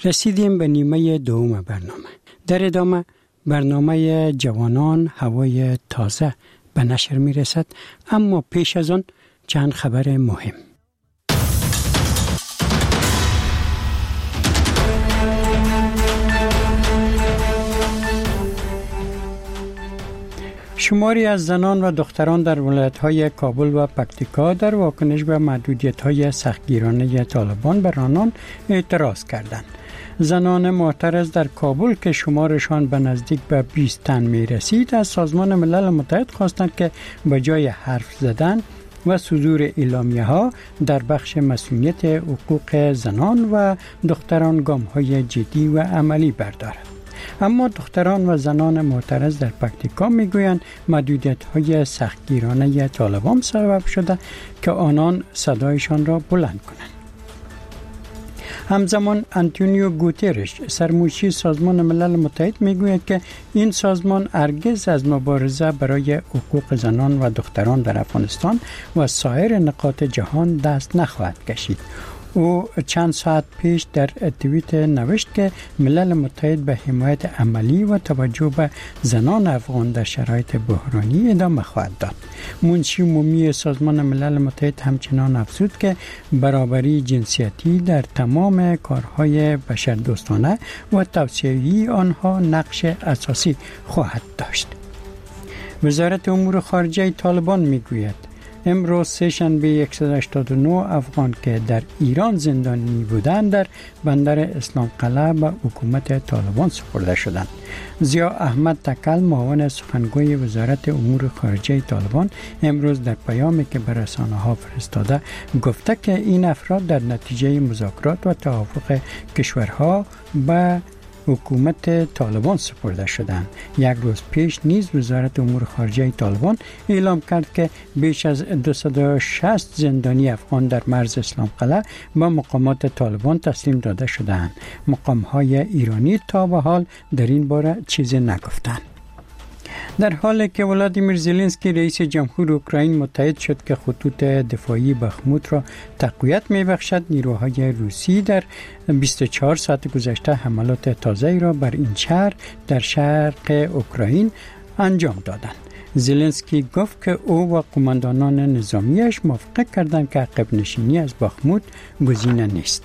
رسیدیم به نیمه دوم برنامه. در ادامه برنامه جوانان هوای تازه به نشر می رسد، اما پیش از آن چند خبر مهم. شماری از زنان و دختران در ولایت‌های کابل و پکتیکا در واکنش به محدودیت‌های سختگیرانه طالبان بر آنان اعتراض کردند. زنان معترض در کابل که شمارشان به نزدیک به 20 تن می رسید از سازمان ملل متحد خواستند که به جای حرف زدن و صدور اعلامیه‌ها در بخش مسئولیت حقوق زنان و دختران گام‌های جدی و عملی بردارد. اما دختران و زنان معترض در پکتیکا میگویند محدودیت‌های سختگیرانه طالبان سبب شده که آنان صدایشان را بلند کنند. همزمان آنتونیو گوترش سرموشی سازمان ملل متحد میگوید که این سازمان هرگز از مبارزه برای حقوق زنان و دختران در افغانستان و سایر نقاط جهان دست نخواهد کشید. او چند ساعت پیش در توییت نوشت که ملل متحد به حمایت عملی و توجه به زنان افغان در شرایط بحرانی ادامه خواهد داد. منشی عمومی سازمان ملل متحد همچنان افزود که برابری جنسیتی در تمام کارهای بشردوستانه و توسعه آنها نقش اساسی خواهد داشت. وزارت امور خارجه طالبان میگوید امروز سه‌شنبه 189 افغان که در ایران زندانی بودند در بندر اسلام قلعه به حکومت طالبان سپرده شدند. ضیا احمد تکل معاون سخنگوی وزارت امور خارجه طالبان امروز در پیامی که به رسانه‌ها فرستاده گفته که این افراد در نتیجه مذاکرات و توافق کشورها به حکومت طالبان سپرده شدند. یک روز پیش نیز وزارت امور خارجه طالبان اعلام کرد که بیش از 260 زندانی افغان در مرز اسلام قلعه به مقامات طالبان تسلیم داده شدند. مقام‌های ایرانی تا به حال در این باره چیزی نگفتند. در حالی که ولادیمیر زلنسکی رئیس جمهور اوکراین متحد شد که خطوط دفاعی بخموت را تقویت می‌بخشد، نیروهای روسی در 24 ساعت گذشته حملات تازه‌ای را بر این شهر در شرق اوکراین انجام دادند. زلنسکی گفت که او و قماندانان نظامیش موافقت کردند که عقب نشینی از بخموت گزینه نیست.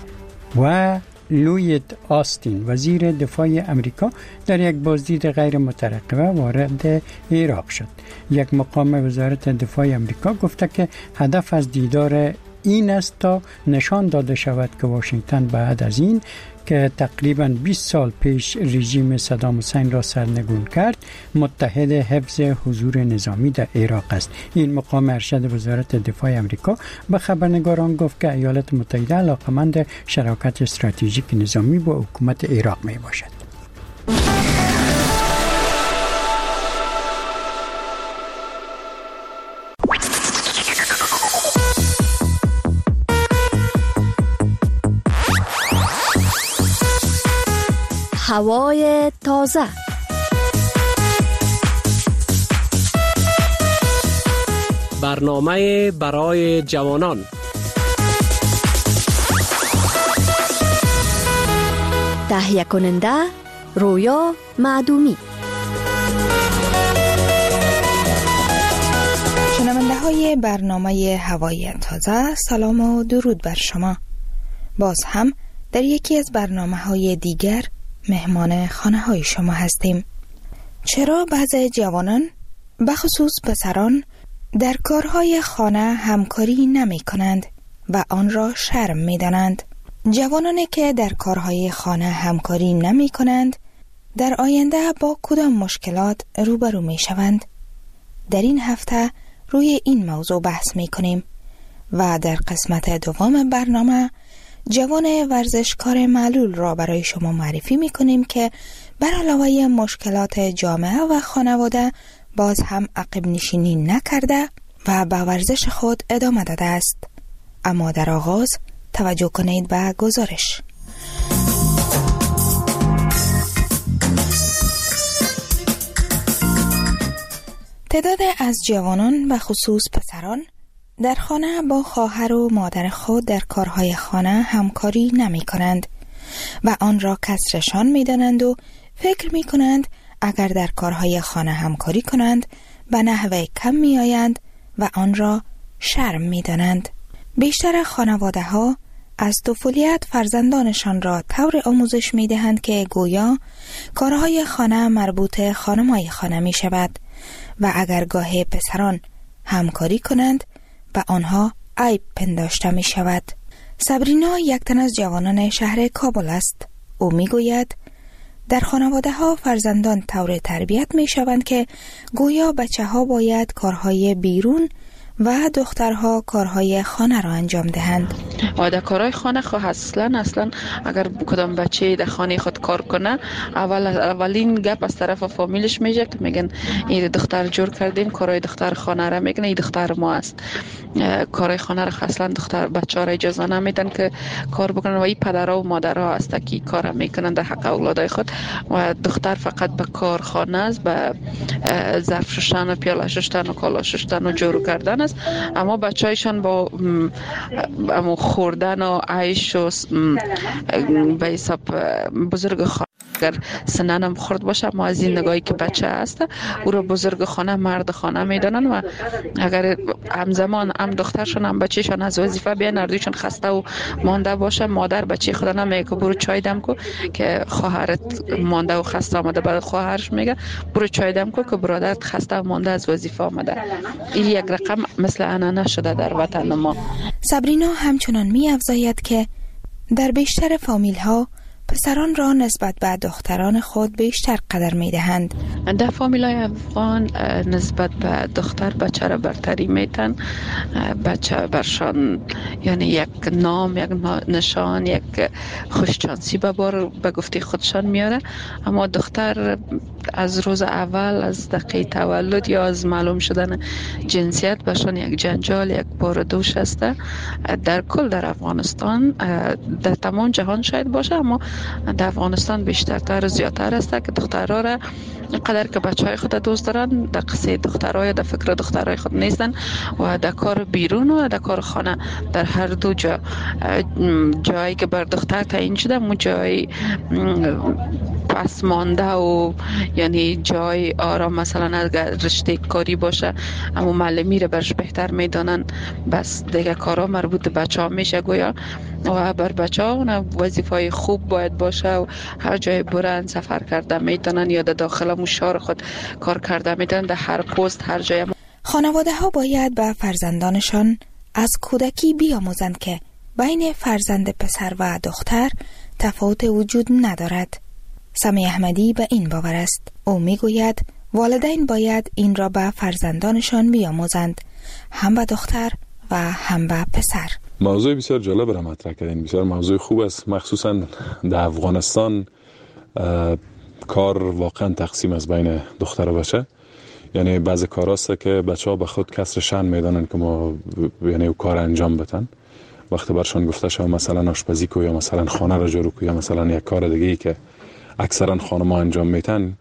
و لوید آستین وزیر دفاع امریکا در یک بازدید غیر مترقبه وارد عراق شد. یک مقام وزارت دفاع امریکا گفته که هدف از دیدار این است تا نشان داده شود که واشنگتن بعد از این که تقریباً 20 سال پیش رژیم صدام حسین را سرنگون کرد متحد حفظ حضور نظامی در عراق است. این مقام ارشد وزارت دفاع امریکا به خبرنگاران گفت که ایالات متحده علاقمند شراکت استراتژیک نظامی با حکومت عراق می باشد. هوای تازه. برنامه برای جوانان. تهیه کننده رویا معدومی. شنونده های برنامه هوای تازه، سلام و درود بر شما. باز هم در یکی از برنامه های دیگر مهمان خانه های شما هستیم. چرا بعضی جوانان بخصوص پسران در کارهای خانه همکاری نمی کنند و آن را شرم می دانند؟ جوانانی که در کارهای خانه همکاری نمی کنند در آینده با کدام مشکلات روبرو می شوند؟ در این هفته روی این موضوع بحث می کنیم و در قسمت دوم برنامه جوان ورزشکار معلول را برای شما معرفی می کنیم که بر علاوه مشکلات جامعه و خانواده باز هم عقب نشینی نکرده و به ورزش خود ادامه داده است. اما در آغاز توجه کنید به گزارش. تعداد از جوانان و خصوص پسران در خانه با خواهر و مادر خود در کارهای خانه همکاری نمی کنند و آن را کسرشان می دانند و فکر می کنند اگر در کارهای خانه همکاری کنند به نحو کم می آیند و آن را شرم می دانند. بیشتر خانواده ها از طفولیت فرزندانشان را طور آموزش می دهند که گویا کارهای خانه مربوط خانمای خانه می شود و اگر گاه پسران همکاری کنند به آنها عیب پنداشته می شود. صبرینا یک تن از جوانان شهر کابل است. او می گوید در خانواده ها فرزندان طور تربیت می شوند که گویا بچه ها باید کارهای بیرون و دخترها کارهای خانه را انجام دهند. در کارهای خانه خود اصلا اگر کدام بچه در خانه خود کار کنه اولین گپ از طرف فامیلش میشه که میگن این دختر جور کردیم، کارهای دختر خانه را میگن این دختر ما است. کارهای خانه را اصلا دختر بچه ها را اجازه نمیدن که کار بکنن و این پدرها و مادرها است که کار میکنن در حق اولادای خود و دختر فقط به کار خانه است، به ظرف شستن و پیاله شستن و کالا شستن و جارو کردن است. اما بچه‌هایشان با خوردن و عیش و به حساب بزرگ خانه اگر سننم خورد باشه، اما از این نگاهی که بچه هست او را بزرگ خانه مرد خانه میدانن و اگر همزمان هم دخترشان هم بچهشان از وظیفه بیان اردوشان خسته و مانده باشه، مادر بچه خدا نمیگه که برو چای دم کو که خواهرت مانده و خسته آمده، بعد خواهرش میگه برو چای دم کو که برادرت خسته و مانده از وظیفه آمده. این یک رقم مثل انانه شده در وطن ما. صبرینا همچنان می‌افزاید که در بیشتر فامیل ها پسران را نسبت به دختران خود بیشتر قدر می دهند. در فامیلای افغان نسبت به دختر بچه را برتری میتن. بچه برشان یعنی یک نام، یک نشان، یک خوششانسی به گفته خودشان میاره. اما دختر از روز اول، از دقیقه تولد یا از معلوم شدن جنسیت برشان یک جنجال، یک بار دوش است. در کل در افغانستان، در تمام جهان شاید باشه، اما در افغانستان بیشترتر و زیادتر است که دخترها را قدر که بچهای خود دوست دارن، در قصه دخترها یا در فکر دخترهای خود نیستن و در کار بیرون و در کار خانه در هر دو جا جایی که بر دختر تعیین شده اون جای پس مانده و یعنی جای آرام، مثلا اگر رشته کاری باشه اما معلمی رو برش بهتر میدانن، بس دیگه کارا مربوط به بچه ها میشه گویا و بر بچه ها وظیفه خوب باید باشه و هر جای برن سفر کرده میتونن یا در داخل شهر خود کار کرده میتونن، در هر پست هر جای. خانواده ها باید به فرزندانشان از کودکی بیاموزند که بین فرزند پسر و دختر تفاوت وجود ندارد. سمی احمدی به این باور است. او میگوید والدین باید این را به فرزندانشان بیاموزند، هم به دختر و هم به پسر. موضوع بسیار جالب را مطرح کردین، بسیار موضوع خوب است. مخصوصا در افغانستان کار واقعا تقسیم از بین دختر و بچه. یعنی بعضی کار هست که بچه ها به خود کسر شأن میدانن که ما یعنی کار انجام بدن. وقتی برشان گفته شد مثلا آشپزی کو یا مثلا خانه را جارو کو یا مثلا یک کار دیگه ای که اکثرا خانم‌ها انجام میتن،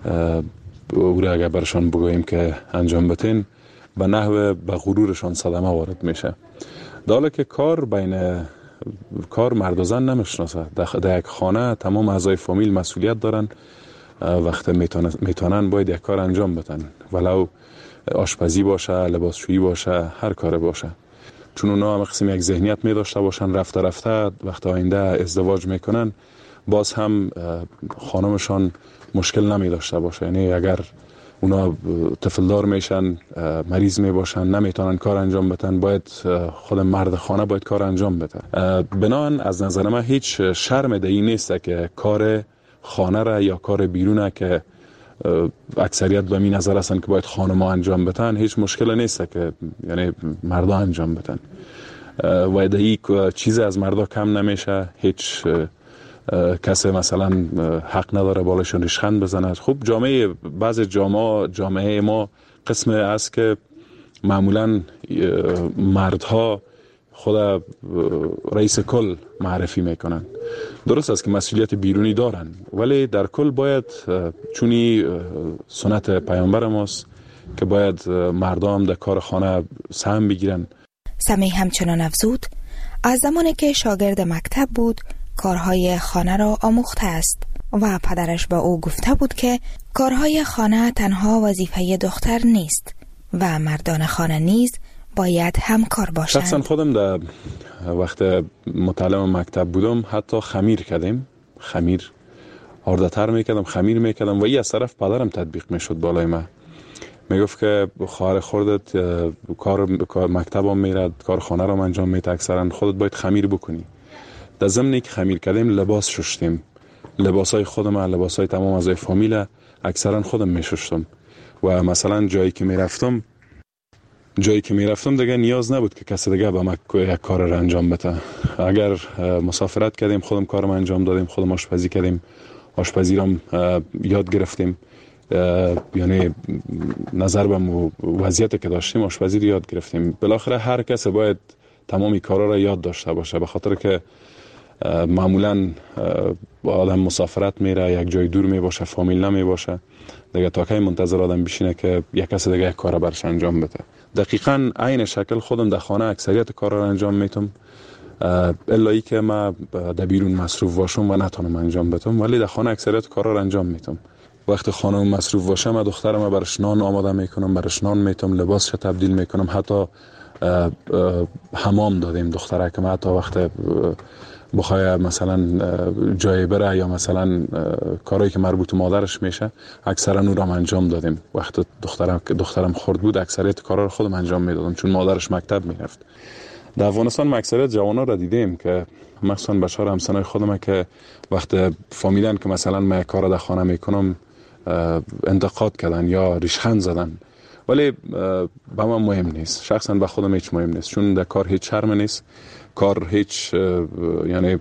او را اگر برشان بگوییم که انجام بدین به نحو به غرورشان صدمه وارد میشه. داله که کار بین کار مرد و زن نمیشناسه. در یک خانه تمام اعضای فامیل مسئولیت دارن، وقتی میتونن باید یک کار انجام بدن، ولو آشپزی باشه، لباسشویی باشه، هر کار باشه. چون اونا هم قسم یک ذهنیت می داشته باشن، رفته وقتی آینده ازدواج میکنن باز هم خانمشان مشکل نمی داشته باشه. یعنی اگر اونا طفلدار میشن، مریض می باشن، نمیتونن کار انجام بدن، باید خود مرد خانه باید کار انجام بده. بنابراین از نظر من هیچ شرم دیگه نیست که کار خانه را یا کار بیرونه که اکثریت به می نظر هستن که باید خانم‌ها انجام بدن، هیچ مشکل نیست که یعنی مردا انجام بدن و دیگه چیز از مردا کم نمیشه. هیچ کسی مثلا حق نداره بالاشون ریشخند بزنه. خب بعض جامعه ما قسم است که معمولا مردها خود رئیس کل معرفی میکنن. درست است که مسئولیت بیرونی دارن، ولی در کل باید چونی سنت پیامبر ماست که باید مردم در کار خانه سهم بگیرن. سمی همچنان افزود از زمانی که شاگرد مکتب بود کارهای خانه را آموخته است و پدرش به او گفته بود که کارهای خانه تنها وظیفه دختر نیست و مردان خانه نیز باید همکار باشند. شخصا خودم در وقت متعلم مکتب بودم حتی خمیر کردیم، خمیر آرده‌تر میکردم، خمیر میکردم و این از طرف پدرم تطبیق میشد بالای من. میگفت که خواهر خودت کار مکتبم میرد، کار خانه رو انجام میده، اکثرا خودت باید خمیر بکنی. در ضمنی که خمیر کردیم لباس شستیم، لباسای خودم، لباسای تمام اعضای فامیل اکثرا خودم میشستم و مثلا جایی که میرفتم دیگه نیاز نبود که کسی دیگه به من یک کار رو انجام بده. اگر مسافرت کردیم خودم کارم انجام دادیم، خودم آشپزی کردیم، آشپزی رو یاد گرفتیم، یعنی نظر به وضعیتی که داشتیم آشپزی رو یاد گرفتیم. بالاخره هر کس باید تمامی کارا را یاد داشته باشه، به خاطر که معمولا آدم مسافرت میره، یک جای دور می باشه، فامیل نمی باشه دیگه، تا کی منتظر آدم بشینه که یک کس دیگه یک کار برش انجام بده. دقیقاً عین شکل خودم در خانه اکثریت کارا را انجام میتم، الا ای که ما در بیرون مصروف باشم و نتونم انجام بدم، ولی در خانه اکثریت کارا را انجام میتم. وقتی خانم مصروف باشه من دخترم برش نان آماده میکنم، برش نان میتم، لباسش تبدیل میکنم، حتی حمام دادیم دختره که حتی وقت بخوای مثلا جای بره یا مثلا کارهایی که مربوط به مادرش میشه اکثرا اون رو انجام دادیم. وقت دخترم خرد بود اکثریت کارا رو خودم انجام میدادم چون مادرش مکتب میرفت. در افغانستان اکثریت جوانا را دیدیم که مثلا بچه‌ها همسنای خودم که وقت فهمیدن که مثلا من کار در خانه میکنم انتقاد کردن یا ریشخند زدن، ولی به من مهم نیست، شخصا به خودم هیچ مهم نیست، چون در کار هیچ شرم نیست، کار هیچ یعنی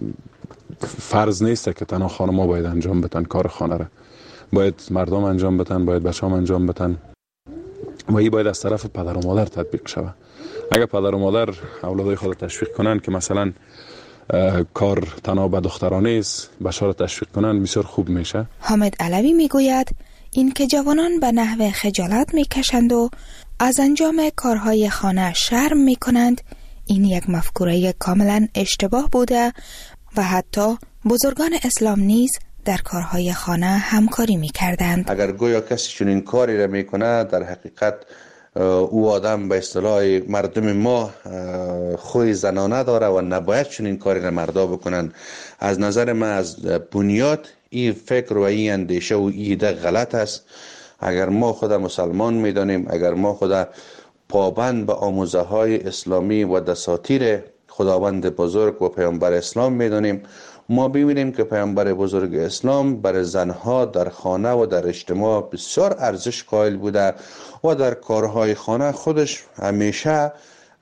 فرض نیست که تنها خانم‌ها باید انجام بدن کار خانه را، باید مردم انجام بدن، باید بچه‌ها انجام بدن و این باید از طرف پدر و مادر تطبیق شود. اگر پدر و مادر اولادای خود تشویق کنن که مثلا کار تنها به دخترانه است، بچه‌ها را تشویق کنن، بسیار خوب میشه. حامد علوی میگوید این که جوانان به نحو خجالت میکشند و از انجام کارهای خانه شرم میکنند، این یک مفکوره کاملا اشتباه بوده و حتی بزرگان اسلام نیز در کارهای خانه همکاری میکردند. اگر گویا کسی چون این کاری را میکنه، در حقیقت او آدم به اصطلاح مردم ما خوی زنانه داره و نباید چون این کاری را مردا بکنن. از نظر من از بنیاد این فکر و این اندیشه و ایده غلط است. اگر ما خود مسلمان میدانیم، اگر ما خود پابند به آموزه های اسلامی و دساتیر خداوند بزرگ و پیامبر اسلام میدانیم، ما ببینیم که پیامبر بزرگ اسلام برای زنها در خانه و در اجتماع بسیار ارزش قائل بوده و در کارهای خانه خودش همیشه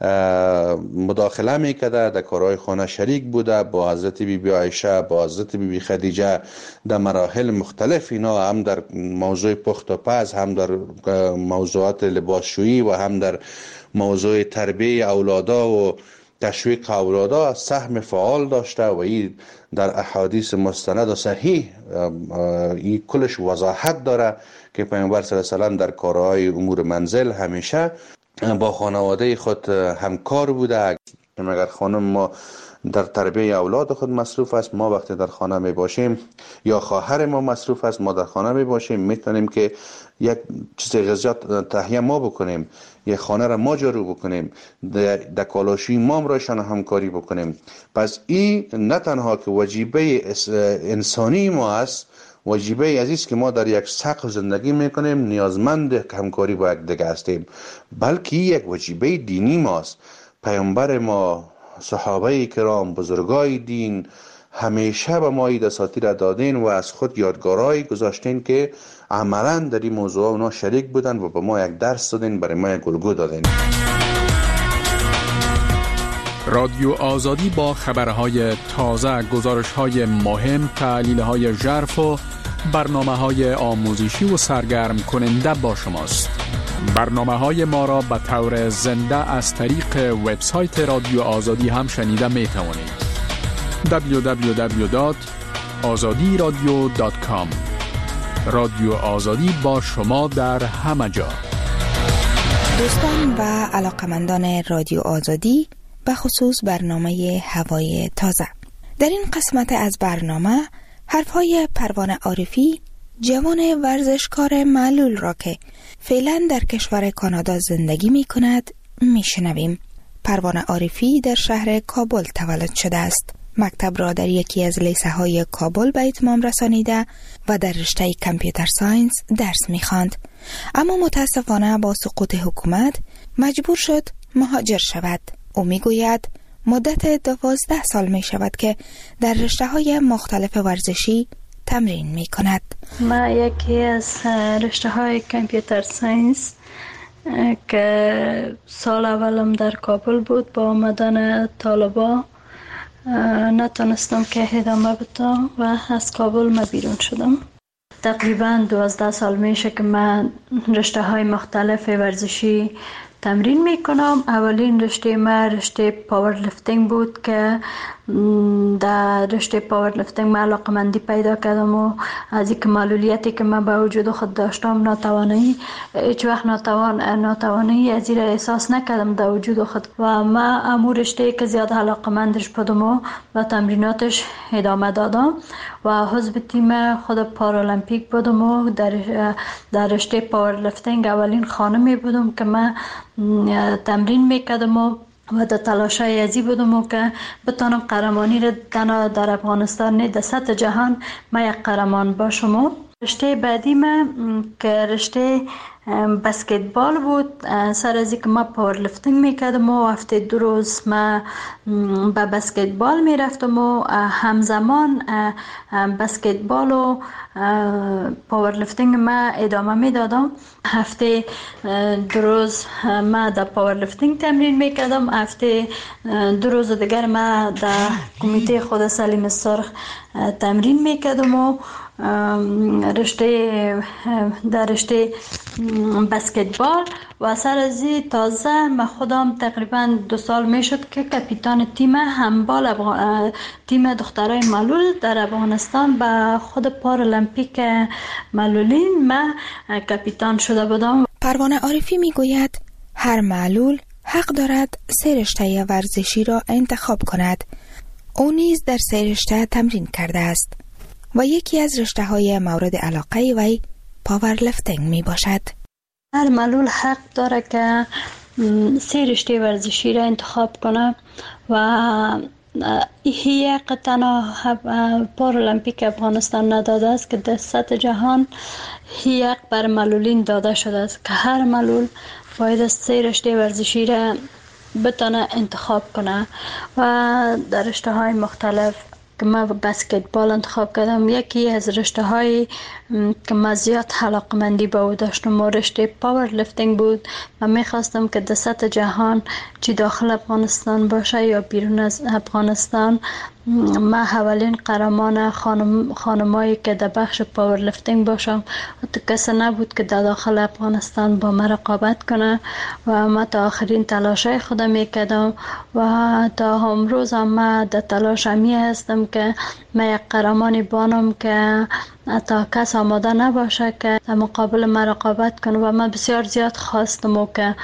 مداخله میکرده، در کارهای خانه شریک بوده، با حضرت بیبی عایشه، با حضرت بیبی خدیجه در مراحل مختلف، اینا هم در موضوع پخت و پز، هم در موضوعات لباسشویی و هم در موضوع تربیه اولادا و تشویق اولادا سهم فعال داشته و این در احادیث مستند و صحیح این کلش وضاحت داره که پیامبر صلی الله علیه و سلم در کارهای امور منزل همیشه با خانواده خود همکار بوده. اگر خانم ما در تربیه اولاد خود مصروف است، ما وقتی در خانه می باشیم یا خواهر ما مصروف است، ما در خانه می باشیم، میتونیم که یک چیز غذات تهیه ما بکنیم، یک خانه را ما جارو بکنیم، در کالاشوی ما رایشان همکاری بکنیم. پس این نه تنها که وجیبه انسانی ما است، وجیبه عزیز که ما در یک سقف زندگی میکنیم، نیازمند همکاری با یک دیگه هستیم، بلکه یک وجیبه دینی ماست. پیامبر ما، صحابه کرام، بزرگای دین همیشه به ما دساتیر دادین و از خود یادگارایی گذاشتین که عملا در این موضوع اونا شریک بودن و به ما یک درس دادین، برای ما یک الگو دادین. رادیو آزادی با خبرهای تازه، گزارش‌های مهم، تحلیل‌های ژرف و برنامه‌های آموزشی و سرگرم کننده با شماست. برنامه‌های ما را به طور زنده از طریق وبسایت رادیو آزادی هم شنیده می‌توانید. www.azadiradio.com. رادیو آزادی با شما در همه جا. دوستان و علاقمندان رادیو آزادی، به خصوص برنامه هوای تازه، در این قسمت از برنامه حرفهای پروانه عارفی، جوان ورزشکار معلول را که فعلا در کشور کانادا زندگی می کند می شنویم. پروانه عارفی در شهر کابل تولد شده است. مکتب را در یکی از لیسه های کابل به اتمام رسانیده و در رشته کامپیوتر ساینس درس می خواند. اما متاسفانه با سقوط حکومت مجبور شد مهاجر شود. او می گوید مدت 12 سال می شود که در رشته های مختلف ورزشی تمرین می کند. ما یکی از رشته های کامپیوتر ساینس که سال اولم در کابل بود، با آمدن طالبا نتونستم که ادامه بدم و از کابل ما بیرون شدم. تقریبا 12 سال میشه که من رشته های مختلف ورزشی تمرین میکنم. اولین رشته ما رشته پاور لیفتینگ بود که در رشته پاور لیفتینگ من علاقمندی پیدا کردم و از اینکه معلولیتی که من به وجود خود داشتم، ناتوانی، هیچ وقت ناتوانی از این احساس نکردم در وجود خود و من امو رشته که زیاد علاقمندش بودم و تمریناتش ادامه دادم و حزب تیم خود پارالمپیک بودم و در رشته پاور لیفتینگ اولین خانمی بودم که من تمرین میکردم و در تلاشای ازی بودم که بتانم قهرمانی را تنها در افغانستان نه در سطح جهان ما یک قهرمان باشم. رشته بعدی من که رشته بسکتبال بود. سر از اینکه ما پاور لیفتینگ میکردم و هفته 2 روز ما به بسکتبال میرفتم و همزمان بسکتبال و پاور لیفتینگ ما ادامه میدادم. هفته 2 روز ما در پاور لیفتینگ تمرین میکردم، هفته 2 روز دیگر ما در کمیته خود سلیم سرخ تمرین میکردم و در رشته بسکتبال و سر از تازه من خودم تقریبا 2 سال میشد که کاپیتان تیم هندبال تیم دخترای معلول در افغانستان به خود پارالمپیک معلولین من کاپیتان شده بودم. پروانه عارفی میگوید هر معلول حق دارد 3 رشته ورزشی را انتخاب کند. او نیز در 3 رشته تمرین کرده است و یکی از رشته های مورد علاقه وی پاور لیفتینگ می باشد. هر معلول حق داره که 3 رشته ورزشی را انتخاب کنه و یک تنها پارالمپیک افغانستان نداده است که در سطح جهان یک بر معلولین داده شده است که هر معلول باید 3 رشته ورزشی را بتونه انتخاب کنه و در رشته های مختلف که من بسکتبال انتخاب کردم. یکی از رشته های که من زیاد علاقمندی به او داشتم و رشته پاور لیفتینگ بود. من میخواستم که در سطح جهان چی داخل افغانستان باشه یا بیرون از افغانستان من اولین قهرمان خانمایی که در بخش پاور لیفتینگ باشم. کسی نبود که در داخل افغانستان با من رقابت کنه و من تا آخرین تلاشای خودم میکردم و تا امروز هم من در تلاش همی هستم که من یک قهرمانی بانم که تا کس آماده نباشه که در مقابل من رقابت کنه و من بسیار زیاد خواستم و که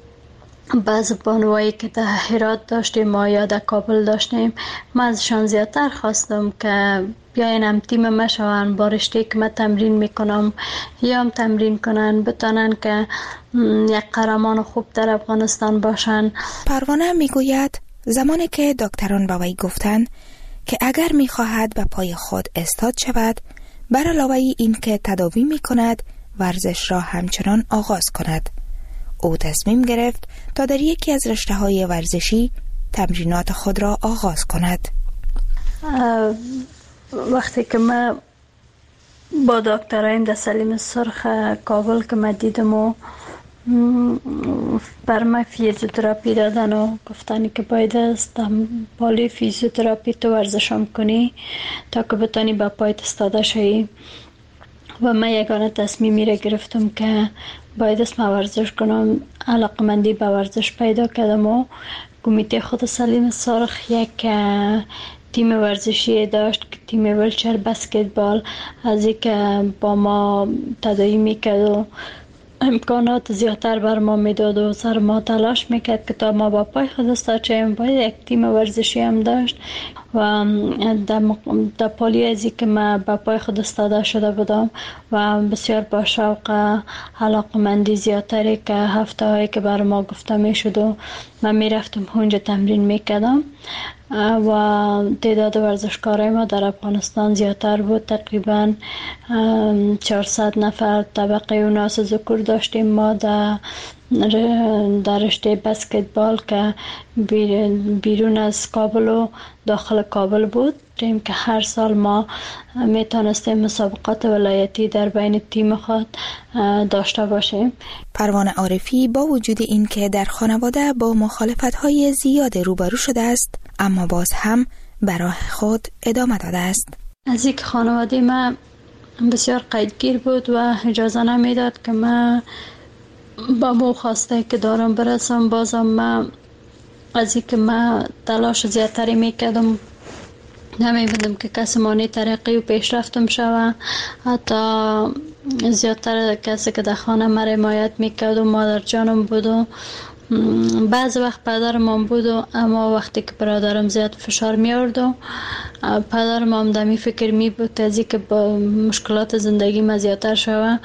بعض بانوایی که در هرات داشتیم ما یا در کابل داشتیم من ازشان زیادتر خواستم که بیاین هم تیم ما شوند، با رشته که من تمرین میکنم یا هم تمرین کنن، بتانن که یک قهرمان خوب در افغانستان باشن. پروانه میگوید زمانی که دکتران به وی گفتند که اگر میخواهد به پای خود استاد شود، بر علاوه این که تداوی میکند ورزش را همچنان آغاز کند. او تصمیم گرفت تا در یکی از رشته‌های ورزشی تمرینات خود را آغاز کند. وقتی که من با دکتران در سلیم سرخ کابل که من دیدم و بر من فیزیوتراپی دادن و گفتن که باید است بالی فیزیوتراپی تو ورزشم کنی تا که بتانی با پایت استاده شوی و من یگانه تصمیمی را گرفتم که باید است من ورزش کنم. علاقمندی به ورزش پیدا کردم و کمیته خود سلیم سرخ یک تیم ورزشی داشت که تیم ویلچر بسکتبال، از اینکه با ما تداعی میکرد و امکانات زیادتر بر ما میداد و سر ما تلاش میکرد که تا ما با پای خود استاد شویم. باید یک تیم ورزشی هم داشت و در پالی ازی که من به پای خود استاده شده بودم و بسیار با شوق علاقمندی زیادتری که هفته هایی که بر ما گفته می شد و من می رفتم اونجا تمرین می کردم و تعداد ورزشکارای ما در افغانستان زیادتر بود. تقریبا 400 نفر طبقه اوناس ذکر داشتیم ما در رشته بسکتبال که بیرون از کابل و داخل کابل بود که هر سال ما میتونستیم مسابقات ولایتی در بین تیم خود داشته باشیم. پروانه عارفی با وجود این که در خانواده با مخالفت‌های زیاد روبرو شده است، اما باز هم به راه خود ادامه داده است. از یک خانواده من بسیار قیدگیر بود و اجازه نمیداد که من با مو خواسته که دارم برسم. بازم من از این که من تلاش زیادتری میکردم، نمی‌بودم که کسی مانی ترقی و پیشرفتم شوه. حتی زیادتر کسی که در خانه من حمایت میکرد و مادر جانم بود و بعض وقت پدرم هم بود و اما وقتی که برادرم زیاد فشار میارد و پدرم هم دمی فکر می بود از این که با مشکلات زندگی ما زیادتر شوه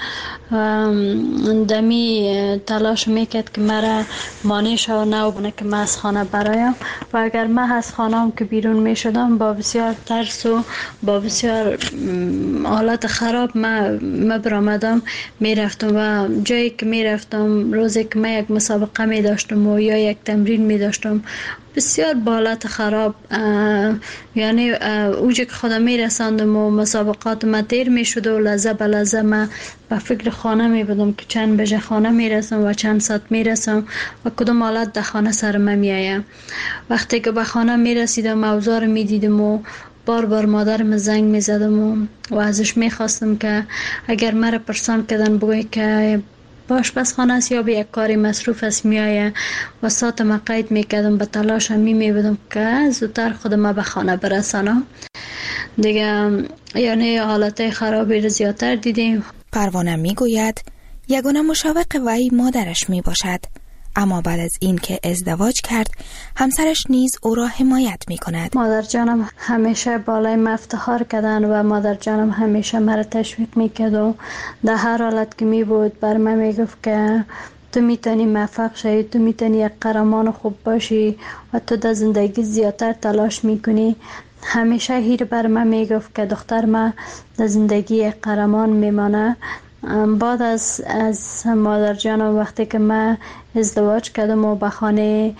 دمی تلاش میکرد که مرا مانع شوه نه بونه که من از خانه برایم. و اگر من از خانه هم که بیرون می شدم با بسیار ترس و با بسیار حالت خراب من برآمدم می رفتم و جایی که می رفتم روزی که من یک مسابقه می داشتم و یا یک تمرین می داشتم بسیار با حالت خراب، یعنی اوجه که خودم می رساندم و مسابقات ما تیر می شد و لحظه به لحظه من به فکر خانه می بودم که چند بجه خانه می رسم و چند ساعت می رسم و کدام حالت در خانه سر من می آیم. وقتی که به خانه می رسیدم اوضاع می دیدم و بار بار مادرم زنگ می زدم و ازش می خواستم که اگر مرا پرسان کردن بگوی که باش بس خانه است یا به یک کاری مصروف است میایه و ساعت ما قید میکردم به تلاش می بودم که زودتر خودم به خانه برسانم دیگه. یعنی حالت خرابی رو زیادتر دیدیم. پروانه میگوید یگانه مشوق وی مادرش می باشد، اما بعد از این که ازدواج کرد همسرش نیز او را حمایت می کند. مادر جانم همیشه بالای من افتخار کردن و مادر جانم همیشه مرا تشویق می کرد و در هر حالت که می بود بر من می گفت که تو میتونی موفق شی، تو میتونی یک قهرمان خوب باشی و تو در زندگی زیادتر تلاش میکنی. همیشه هیر بر من می گفت که دختر من در زندگی یک قهرمان میمانه. بعد از مادر جانم وقتی که من ازدواج کردم و به خانه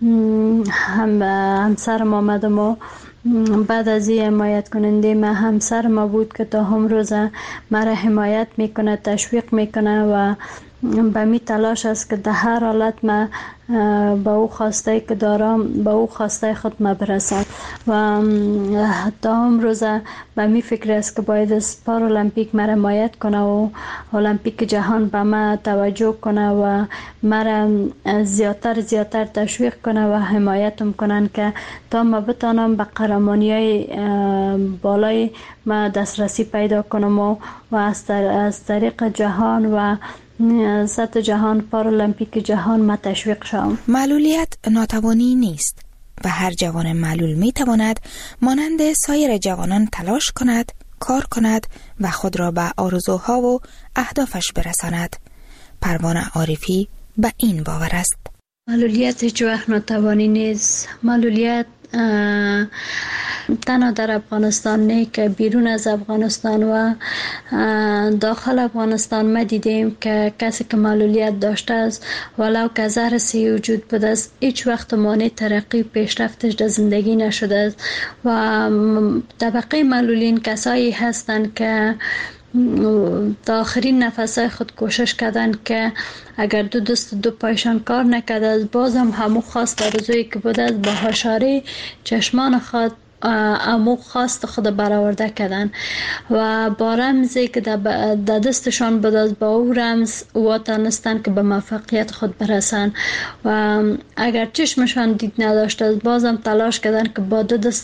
همسرم آمدم و بعد از این حمایت کننده من همسر ما بود که تا هم روزه مرا حمایت میکنه، تشویق میکنه و به می تلاش است که در هر حالت من با او خواسته که دارم با او خواسته خود ما برسد و تا هم روزه به می فکر است که باید از پارالمپیک مرا حمایت کنه و المپیک جهان به ما توجه کنه و مرا زیادتر تشویق کنه و حمایتم کنن که تا ما بتانم به قهرمانی‌های بالای ما دسترسی پیدا کنم و از طریق جهان و سطح جهان پارالمپیک جهان ما تشویق شوم. معلولیت ناتوانی نیست و هر جوان معلول می تواند مانند سایر جوانان تلاش کند، کار کند و خود را به آرزوها و اهدافش برساند. پروانه عارفی به این باور است. معلولیت هیچ وقت ناتوانی نیست. معلولیت تنها در افغانستان نه که بیرون از افغانستان و داخل افغانستان ما دیدیم که کسی که معلولیت داشته است ولو که زهر سی وجود بوده است هیچ وقت مانع ترقی پیشرفتش در زندگی نشده است و طبقه معلولین کسایی هستند که تا آخرین نفسای خود کوشش کردن که اگر دو دست دو پایشان کار نکرده است بازم همو خواست آرزویی که بوده است با هشاری چشمان خود امو خواست خود برآورده کردن و با رمزی که در دستشان بود از با او رمز واتانستن که به موفقیت خود برسن و اگر چشمشان دید نداشته بازم تلاش کردن که با دو دست خود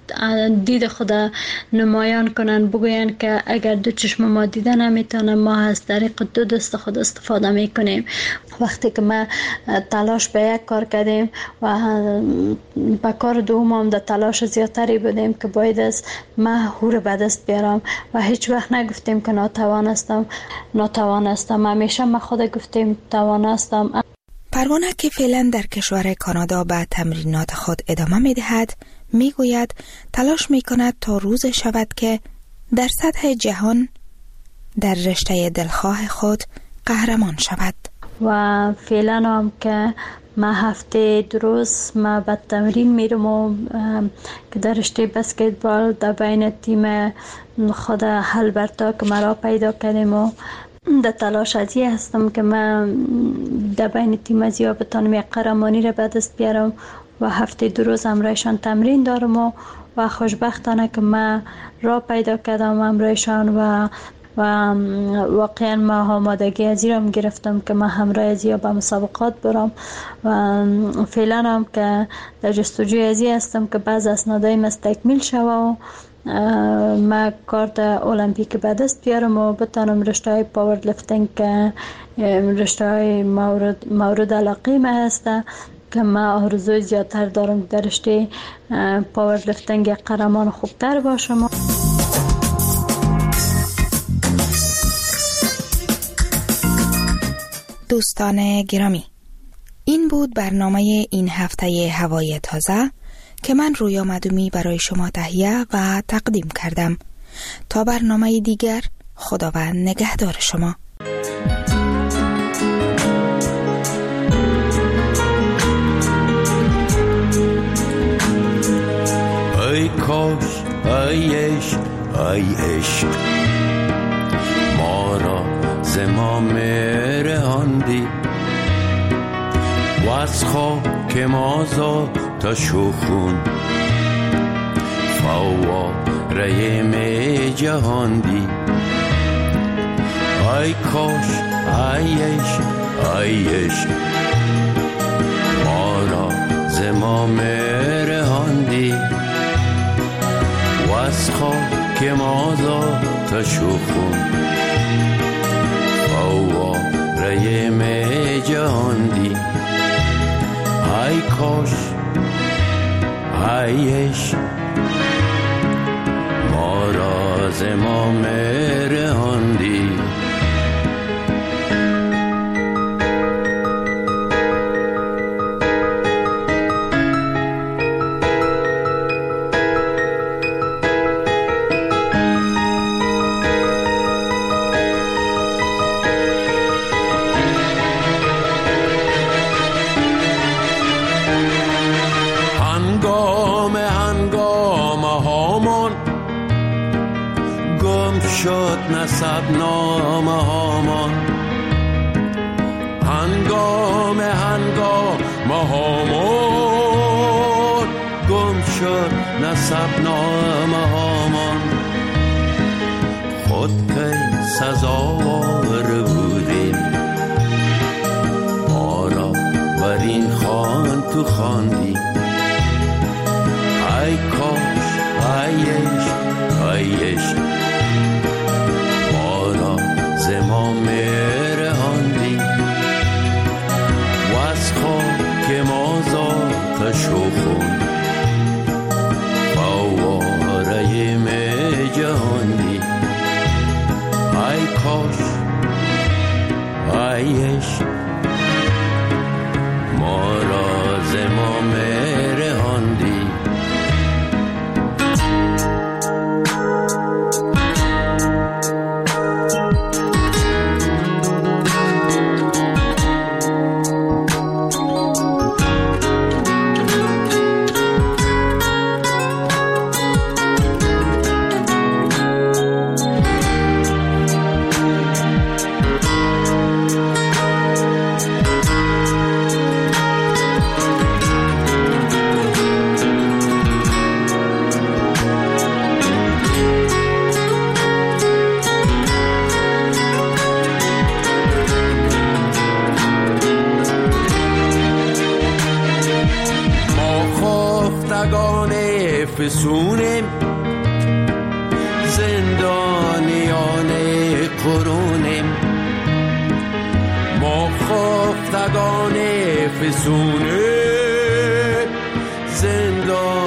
دید خود نمایان کنن، بگوین که اگر دو چشم ما دیده نمیتونه، ما از طریق دو دست خود استفاده میکنیم. وقتی که ما تلاش به یک کار کردیم و به کار دوم هم در تلاش زیادتری بودیم که باید از ما هور به دست بیارم و هیچ وقت نگفتیم که ناتوانستم. همیشه ما خود گفتیم توانستم. پروانه که فعلا در کشور کانادا به تمرینات خود ادامه می دهد، می گوید تلاش می کند تا روز شود که در سطح جهان در رشته دلخواه خود قهرمان شود. و فعلا هم که ما هفته 2 روز ما به تمرین میرم و که در رشته بسکتبال در بین تیم خود هلبرتا که مرا پیدا کردیم و در تلاش ازی هستم که من در بین تیم ازیا بتانم یک قهرمانی را به دست بیارم و هفته 2 روز همراهشان تمرین دارم و خوشبختانه که من را پیدا کردم همراهشان و واقعا ما آمادگی ازی را گرفتم که من همراه ازیا به مسابقات برم و فعلا هم که در جستجوی ازی هستم که بعض اسنادای مستکمیل شوه و ما کارت المپیک به دست بیارم و بتانم رشته های پاور لفتینگ که رشته های مورد علاقه ما هسته که ما آرزوی زیادتر دارم در رشته پاور لفتینگ یک قهرمان خوبتر باشم. دوستان گرامی، این بود برنامه این هفته هوای تازه که من رویا مدومی برای شما تهیه و تقدیم کردم. تا برنامه دیگر، خداوند نگهدار شما. ای کاش ای عشق ای عشق ما را ز ما رهاندی و از خاک ما تا شخون فواره می جهاندی. ای کاش ای عشق ای عشق ما را ز ما رهاندی و از خاک ما تا شخون فواره می جهاندی. ای کاش ای عشق ما را ز ما رهاندی. نسب نامه هامان هنگام هامان گم شد نسب نامه هامان. خود که سزاوار بودیم ما را بر این خوان تو خواندی. ای کاش ای عشق ای عشق ز ما رهاندی و از خاک ما تا شخون فواره می جهاندی. ای کاش ای عشق ما را ز ما رهاندی. فسون برونیم، ما خفتگان فسونه زندان